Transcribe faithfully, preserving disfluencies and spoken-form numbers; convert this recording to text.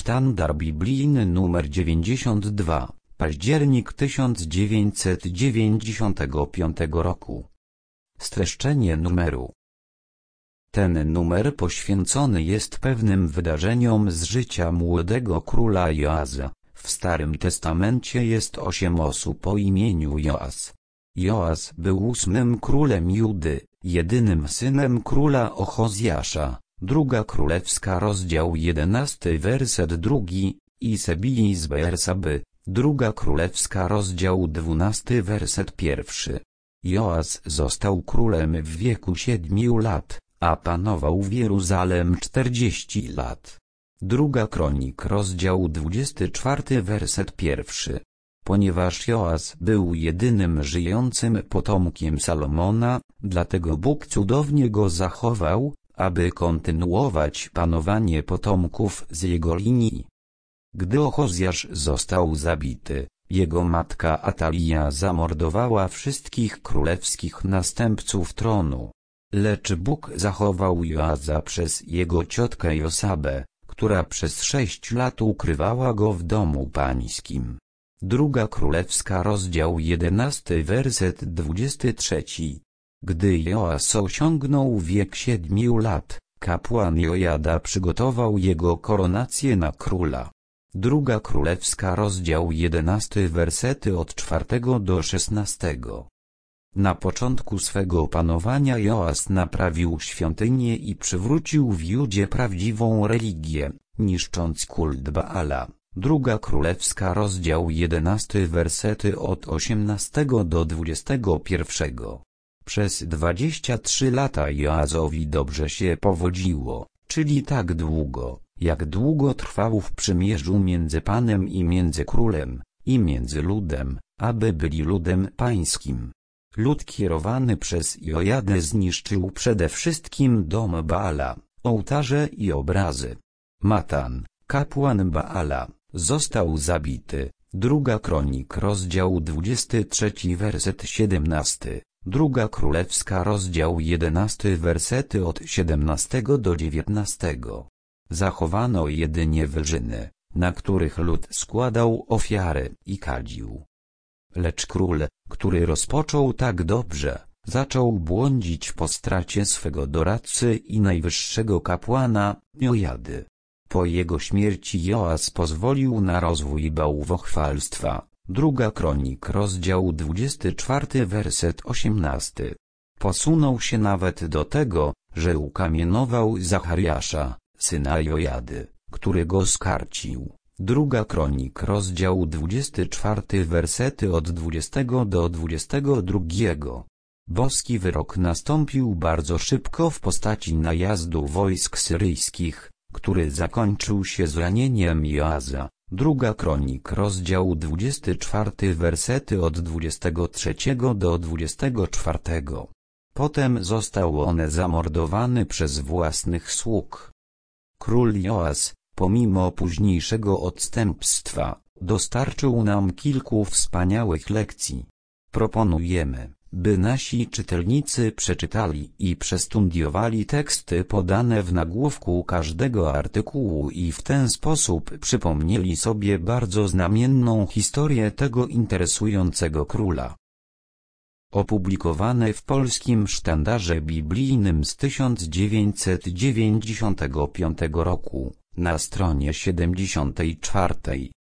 Sztandar biblijny numer dziewięćdziesiąt dwa, październik tysiąc dziewięćset dziewięćdziesiątego piątego roku. Streszczenie numeru. Ten numer poświęcony jest pewnym wydarzeniom z życia młodego króla Joaza. W Starym Testamencie jest osiem osób o imieniu Joas. Joas był ósmym królem Judy, jedynym synem króla Ochozjasza. Druga Królewska rozdział jedenasty werset drugi, i Sebii z Beersaby, Druga Królewska rozdział dwunasty werset pierwszy. Joas został królem w wieku siedmiu lat, a panował w Jeruzalem czterdzieści lat. Druga Kronik rozdział dwudziesty czwarty werset pierwszy. Ponieważ Joas był jedynym żyjącym potomkiem Salomona, dlatego Bóg cudownie go zachował, aby kontynuować panowanie potomków z jego linii. Gdy Ochozjasz został zabity, jego matka Atalija zamordowała wszystkich królewskich następców tronu. Lecz Bóg zachował Joaza przez jego ciotkę Josabę, która przez sześć lat ukrywała go w domu pańskim. Druga Królewska rozdział jedenasty werset dwudziesty trzeci. Gdy Joas osiągnął wiek siedmiu lat, kapłan Jojada przygotował jego koronację na króla. Druga Królewska rozdział jedenasty wersety od czwartego do szesnastego. Na początku swego panowania Joas naprawił świątynię i przywrócił w Judzie prawdziwą religię, niszcząc kult Baala. Druga Królewska rozdział jedenasty wersety od osiemnastego do dwudziestego pierwszego. Przez dwadzieścia trzy lata Joazowi dobrze się powodziło, czyli tak długo, jak długo trwał w przymierzu między Panem i między królem, i między ludem, aby byli ludem pańskim. Lud kierowany przez Jojadę zniszczył przede wszystkim dom Baala, ołtarze i obrazy. Matan, kapłan Baala, został zabity. Druga Kronik rozdział dwudziesty trzeci werset siedemnasty. Druga Królewska rozdział jedenasty wersety od siedemnastego do dziewiętnastego. Zachowano jedynie wyżyny, na których lud składał ofiary i kadził. Lecz król, który rozpoczął tak dobrze, zaczął błądzić po stracie swego doradcy i najwyższego kapłana, Jojady. Po jego śmierci Joas pozwolił na rozwój bałwochwalstwa. Druga Kronik rozdział dwudziesty czwarty werset osiemnasty. Posunął się nawet do tego, że ukamienował Zachariasza, syna Jojady, który go skarcił. Druga Kronik rozdział dwudziesty czwarty wersety od dwudziestego do dwudziestego drugiego. Boski wyrok nastąpił bardzo szybko w postaci najazdu wojsk syryjskich, który zakończył się zranieniem Joaza. Druga Kronik rozdział dwudziesty czwarty wersety od dwudziestego trzeciego do dwudziestego czwartego. Potem został on zamordowany przez własnych sług. Król Joas, pomimo późniejszego odstępstwa, dostarczył nam kilku wspaniałych lekcji. Proponujemy, by nasi czytelnicy przeczytali i przestudiowali teksty podane w nagłówku każdego artykułu i w ten sposób przypomnieli sobie bardzo znamienną historię tego interesującego króla. Opublikowane w Polskim Sztandarze Biblijnym z tysiąc dziewięćset dziewięćdziesiątego piątego roku, na stronie siedemdziesiątej czwartej.